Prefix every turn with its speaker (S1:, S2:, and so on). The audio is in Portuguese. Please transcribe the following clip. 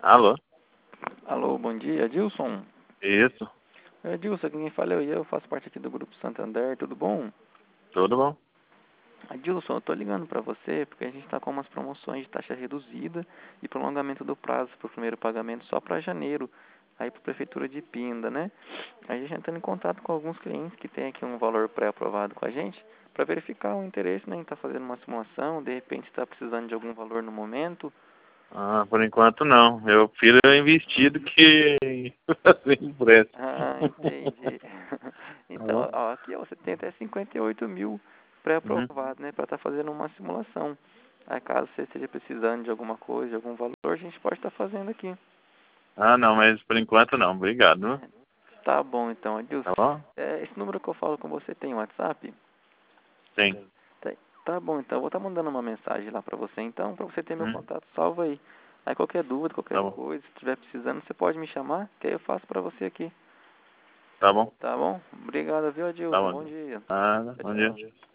S1: Alô?
S2: Alô, bom dia, Adilson.
S1: Isso,
S2: Adilson, quem fala é eu faço parte aqui do Grupo Santander, tudo bom?
S1: tudo bom?
S2: Adilson, eu tô ligando para você porque a gente está com umas promoções de taxa reduzida e prolongamento do prazo para o primeiro pagamento só para janeiro, aí para a Prefeitura de Pinda, né? A gente entrando em contato com alguns clientes que tem aqui um valor pré-aprovado com a gente para verificar o interesse, né, em estar fazendo uma simulação, de repente está precisando de algum valor no momento.
S1: Por enquanto não. Eu prefiro investir do que fazer empréstimo.
S2: Ah, entendi.
S1: Tá
S2: Então,
S1: bom?
S2: ó, aqui ó, você tem até 58 mil
S1: Uhum.
S2: pré-aprovado, né, para estar fazendo uma simulação. Aí, caso você esteja precisando de alguma coisa, de algum valor, a gente pode estar fazendo aqui.
S1: Não, mas por enquanto não. Obrigado, viu?
S2: Tá bom, então,
S1: Tá
S2: Adilson.
S1: bom?
S2: Esse número que eu falo com você tem WhatsApp?
S1: Sim.
S2: Tá, tá bom, então, eu vou estar mandando uma mensagem lá para você, então, para você ter meu
S1: Uhum.
S2: contato salvo aí. Aí, qualquer dúvida,
S1: Tá
S2: qualquer
S1: bom.
S2: coisa, se estiver precisando, você pode me chamar, que aí eu faço para você aqui.
S1: Tá bom.
S2: Tá bom? Obrigado, viu,
S1: Tá
S2: Adilson?
S1: bom.
S2: Bom dia.
S1: Bom
S2: Tchau,
S1: dia.
S2: tchau.